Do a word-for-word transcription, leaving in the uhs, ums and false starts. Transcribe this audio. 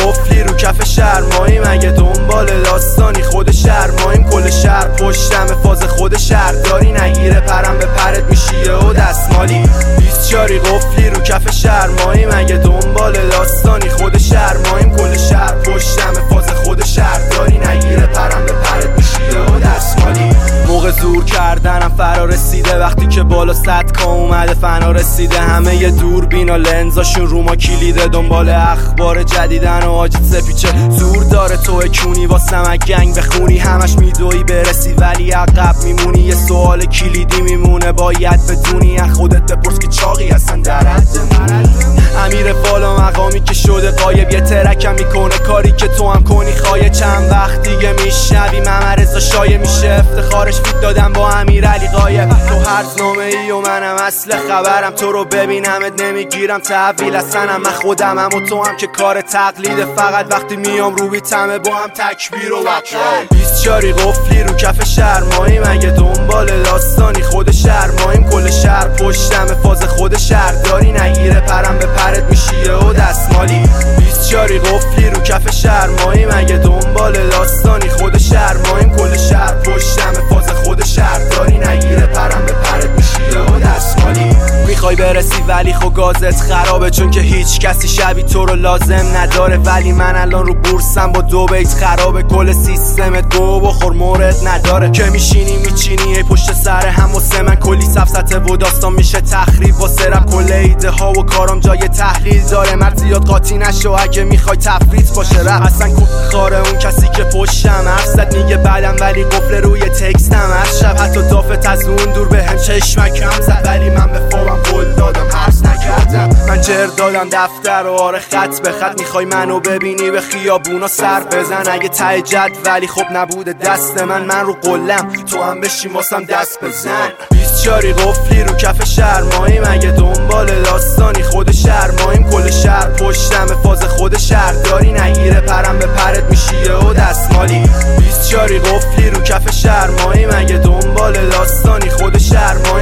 قفلی رو کف شرمایی، مگه دنبال داستانی خود شرماییم؟ کل شهر پشتم فاز خود شهرداری، نگیره پرم به پرت میشیه و دستمالی. بیست چاری قفلی رو کف شرمایی، مگه دنبال داستانی خود شرماییم؟ کل شهر پشتم فاز خود شهرداری، نگیره پرم به پرت میشیه و دستمالی. موقع زور کردنم فرا رسیده، وقتی که بالا صدکا اومده فنا رسیده. همه یه دوربین و لنزاشون رو ما کلیده، دنبال اخبار جدیدن و آجیت سپیچه. زور داره تو کونی واسم از گنگ بخونی، همش میدوی برسی ولی عقب میمونی. یه سوال کلیدی میمونه باید بدونی، از خودت بپرس که چاقی هستن در حد امیر بالا مقامی که شده قایب، یه ترکم میکنه کاری که تو هم کنی خواهی. چند وقت دیگه میشنوی ممر رضا شایع میشه افتخارش فیت دادم با امیر علی قایب. تو هرزنامه ای و منم اصل خبرم، تو رو ببینمت نمیگیرم تحویل اصلا. من خودمم و تو هم که کار تقلیده، فقط وقتی میام رو بیتمه با هم تکبیر و وکرای. بیست چاری قفلی رو کف شرمایی، مگه دنبال داستانی خود شرماییم؟ کل شهر پشتم فاز خود شهرداری، نگیره پرم به پرت میشیه و دستمالی. بیست چاری قفلی رو کف شرمایی، مگه دنبال داستانی خود شرماییم؟ کل شهر پشتم فاز خود شهرداری، نگیره پرم به پرت میشیه و دستمالی. میخوای برسی ولی خب گازت خرابه، چون که هیچ کسی شبیه تو رو لازم نداره. ولی من الان رو بورسم با دو بیت خرابه، کل سیستمت گو بخور مورد نداره. که میشینی میچینی ای پشت سر هم واسه من، کلی سفسته و داستان میشه تخریب واسه رب. کل ایده ها و کارم جای تحلیل داره، مرد زیاد قاطی نشو اگه میخوای تفریط باشه رب. اصلا خاره اون کسی که پشتم حرف زد میگه بعدم، ولی قفل روی تکستم هر شب. حتی دافت از اون دور به هم چشمکم زد، ولی من به فوقم قول دادم حرس نکردم. من جر دادم دفتر و آره خط به خط، میخوای منو ببینی به خیابونا سر بزن. اگه ته جد ولی خب نبوده دست من، من رو قلم تو هم بشین واسم دست بزن. بیست چاری قفلی رو کف شرمایی، مگه دنبال داستانی خود شرماییم؟ کل شهر پشتم فاز خود شهرداری، نگیره پرم به پرت میشیه و دستمالی. بیست چاری قفلی رو کف شرمایی، مگه دنبال داستانی خود شرماییم؟